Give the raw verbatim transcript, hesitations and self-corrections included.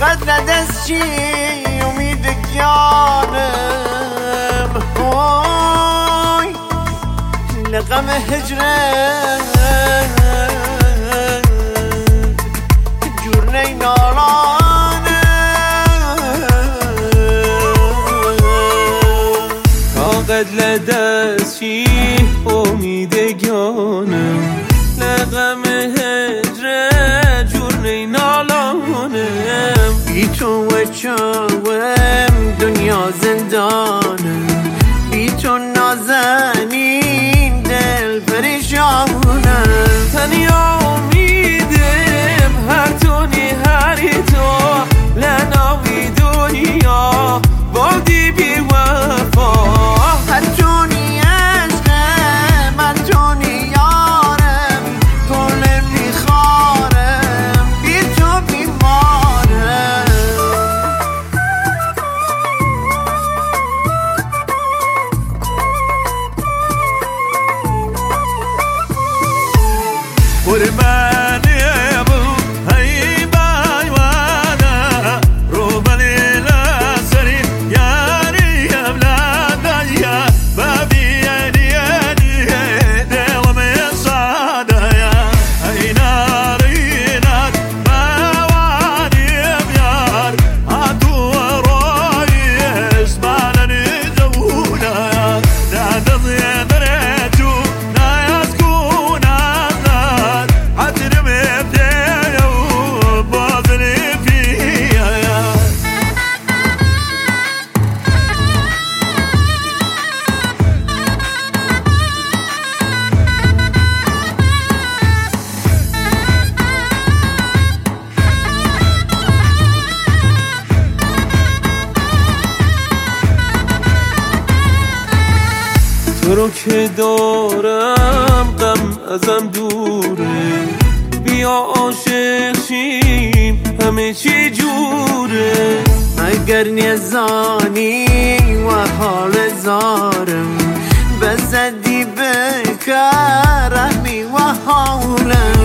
قد ندست چی امید گیانم اوی لقم هجرم جور نی نالانم قد لدست چی امید گیانم لقم هجرم جور نی نالانم بی تو و چاوم دنیا زندانم بی تو نازنین دل پریشانم تنیا امیدم هر تونی هری تو لناوی دنیا بادی بی وفا هر تونی عشقم هر تونی یارم گلم میخوارم بی تو بیمارم قربانی ابو هی بایوانا رو بلی لسری یاری اولادایا بابی یعنی یعنی دلم صادایا ای نارینات باوانی بیار اتو رویش بالنی زونا دادز یدرتو تو رو که دارم غم ازم دوره بیا عاشق شیم همه چی جوره اگر نیزانی و حال زارم بزدی بکر رحمی و حولم